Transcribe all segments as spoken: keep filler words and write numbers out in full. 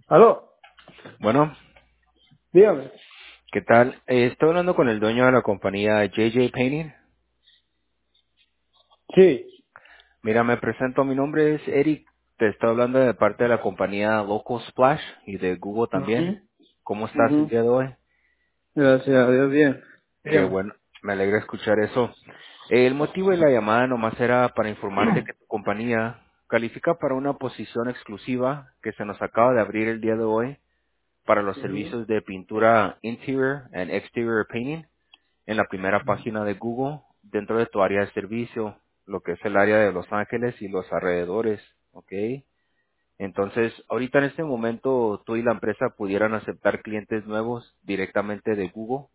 Aló, Bueno, dígame. ¿qué tal? Eh, estoy hablando con el dueño de la compañía J J Painting. Sí. Mira, me presento, mi nombre es Eric. Te estoy hablando de parte de la compañía Local Splash y de Google también. Ujú, ¿Cómo estás el ujú. día de hoy? Gracias a Dios, bien. Qué Dígame. bueno, me alegra escuchar eso. Eh, el motivo de la llamada nomás era para informarte que tu compañía califica para una posición exclusiva que se nos acaba de abrir el día de hoy para los Ujú. servicios de pintura interior and exterior painting en la primera página de Google dentro de tu área de servicio, lo que es el área de Los Ángeles y los alrededores, ¿ok? Entonces, ahorita en este momento tú y la empresa pudieran aceptar clientes nuevos directamente de Google.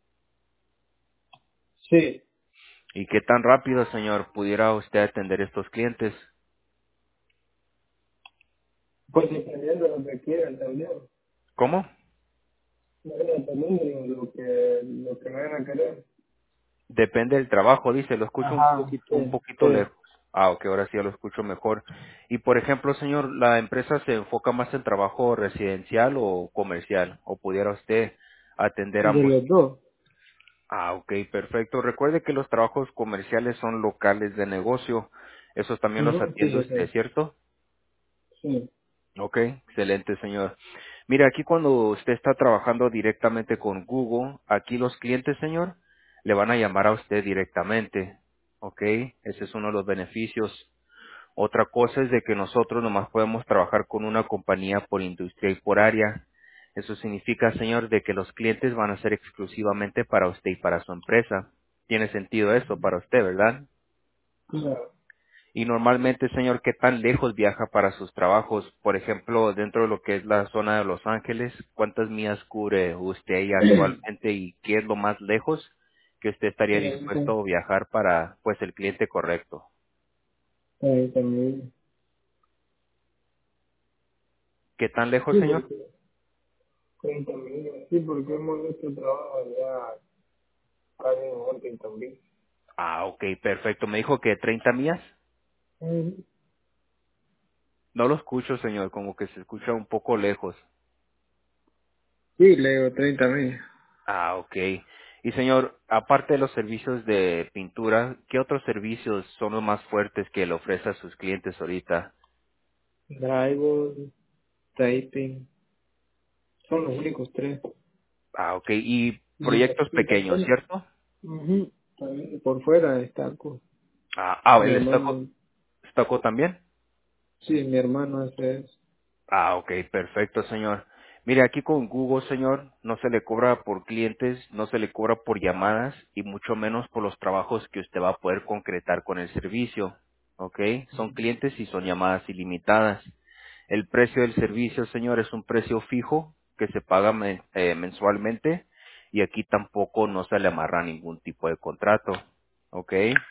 Sí. ¿Y qué tan rápido, señor, pudiera usted atender estos clientes? Pues dependiendo de lo que quieran también. ¿Cómo? Bueno, dependiendo de lo que, lo que vayan a querer. Depende del trabajo, dice, lo escucho un Ajá, poquito, un sí, poquito sí. lejos. Ah, ok, ahora sí ya lo escucho mejor. Y por ejemplo, señor, ¿la empresa se enfoca más en trabajo residencial o comercial? ¿O pudiera usted atender De ambos? los dos. Ah, ok, perfecto. Recuerde que los trabajos comerciales son locales de negocio. Esos también los Ujú, sí, atiende yo usted, sé. ¿cierto? Sí. Ok, excelente, señor. Mira, aquí cuando usted está trabajando directamente con Google, aquí los clientes, señor, le van a llamar a usted directamente. Ok, ese es uno de los beneficios. Otra cosa es de que nosotros nomás podemos trabajar con una compañía por industria y por área. Eso significa, señor, de que los clientes van a ser exclusivamente para usted y para su empresa. Tiene sentido eso para usted, ¿verdad? Claro. Y normalmente, señor, ¿qué tan lejos viaja para sus trabajos? Por ejemplo, dentro de lo que es la zona de Los Ángeles, ¿cuántas millas cubre usted ahí actualmente y qué es lo más lejos que usted estaría treinta, dispuesto a viajar para, pues, el cliente correcto? treinta mil. ¿Qué tan lejos, Sí, señor? porque treinta mil. Sí, porque hemos hecho trabajo allá casi en Washington también. Ah, ok, perfecto. Me dijo que treinta millas. Ujú. No lo escucho, señor, como que se escucha un poco lejos. Sí, le digo treinta mil. Ah, ok. Y señor, aparte de los servicios de pintura, ¿qué otros servicios son los más fuertes que le ofrece a sus clientes ahorita? Drywall, taping. Son los únicos tres. Ah, ok. Y Y, proyectos y pequeños, también, ¿cierto? ujú, también por fuera destaco. Ah, ah, Mi el estoco, hermano, estoco también. sí, mi hermano hace eso. Ah, ok, perfecto, señor. Mire, aquí con Google, señor, no se le cobra por clientes, no se le cobra por llamadas y mucho menos por los trabajos que usted va a poder concretar con el servicio. Ok, son clientes y son llamadas ilimitadas. El precio del servicio, señor, es un precio fijo que se paga men- eh, mensualmente y aquí tampoco no se le amarra ningún tipo de contrato. Ok.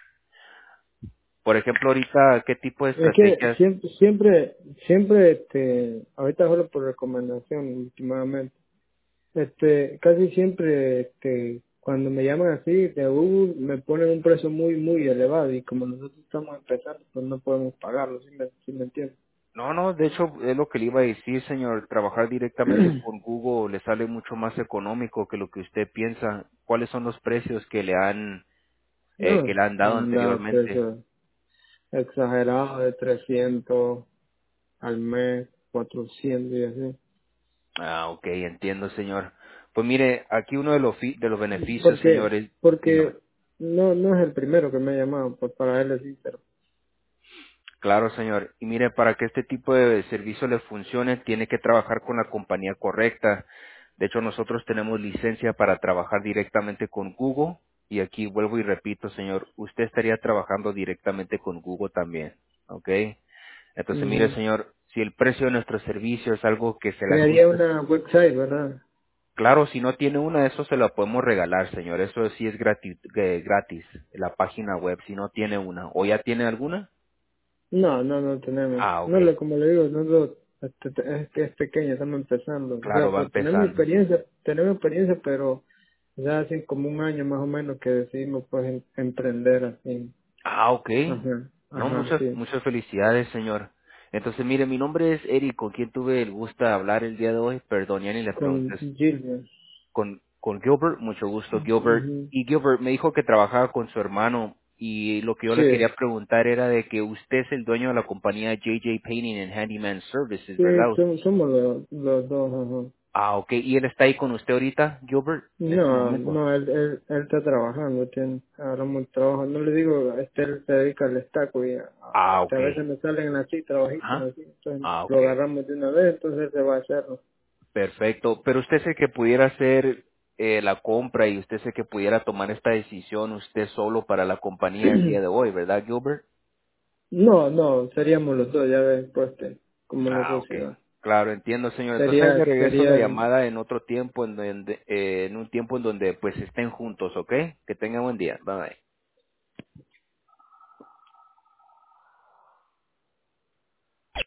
Por ejemplo, ahorita, ¿qué tipo de Es que estrategias? siempre, siempre, siempre, este, ahorita solo por recomendación últimamente, este, casi siempre, este, cuando me llaman así de Google, me ponen un precio muy, muy elevado y como nosotros estamos empezando, pues no podemos pagarlo, ¿sí me, sí me entiendes? No, no, de hecho es lo que le iba a decir, señor. Trabajar directamente con Google le sale mucho más económico que lo que usted piensa. ¿Cuáles son los precios que le han eh, No, que le han dado han dado anteriormente? precios exagerados de trescientos al mes, cuatrocientos y así. Ah, ok, entiendo, señor. Pues mire, aquí uno de los fi- de los beneficios, Porque, señores, dígame. porque no, no es el primero que me ha llamado, pues para él es sincero. Claro, señor. Y mire, para que este tipo de servicio le funcione, tiene que trabajar con la compañía correcta. De hecho, nosotros tenemos licencia para trabajar directamente con Google. Y aquí vuelvo y repito, señor, usted estaría trabajando directamente con Google también. ¿Ok? Entonces, mire, Mm, señor, si el precio de nuestro servicio es algo que se le crearía ajusta, una website, ¿verdad? claro, si no tiene una, eso se la podemos regalar, señor. Eso sí es gratis, eh, gratis, la página web, si no tiene una. ¿O ya tiene alguna? No, no, no tenemos. Ah, ok. No, le, como le digo, nosotros, este, es que es pequeño, estamos empezando. O Claro, sea, va pues tenemos empezando. experiencia, tenemos experiencia, pero ya hace como un año más o menos que decidimos pues em- emprender así. Ah, ok. Ajá, No, ajá, muchas, sí. muchas felicidades, señor. Entonces, mire, mi nombre es Eric, con quien tuve el gusto de hablar el día de hoy. Perdón, ya ni le Con pregunté. Gilbert. Con, con Gilbert, mucho gusto, Gilbert. Ujú. Y Gilbert me dijo que trabajaba con su hermano. Y lo que yo le Sí, quería preguntar era de que usted es el dueño de la compañía J J Painting and Handyman Services, sí, ¿verdad? somos, somos los, los dos, ajá. Ah, ok. ¿Y él está ahí con usted ahorita, Gilbert, en este No, momento? no, él, él, él está trabajando, tiene ahora mucho trabajo. No le digo, este él se dedica al estaco y a, Ah, este, ok. a veces me salen así trabajitos Ajá. así, entonces Ah, lo ok. agarramos de una vez, entonces él se va a hacerlo. Perfecto. Pero usted sé que pudiera hacer eh, la compra y usted sé que pudiera tomar esta decisión usted solo para la compañía el día de hoy, ¿verdad, Gilbert? No, no, seríamos los dos, ya ves, pues, este, como la Ah, ok. sociedad. Claro, entiendo, señor. Entonces ahí le Sería, regreso la sería, llamada en otro tiempo, en, donde, eh, en un tiempo en donde pues estén juntos, ¿ok? Que tenga buen día. Bye bye.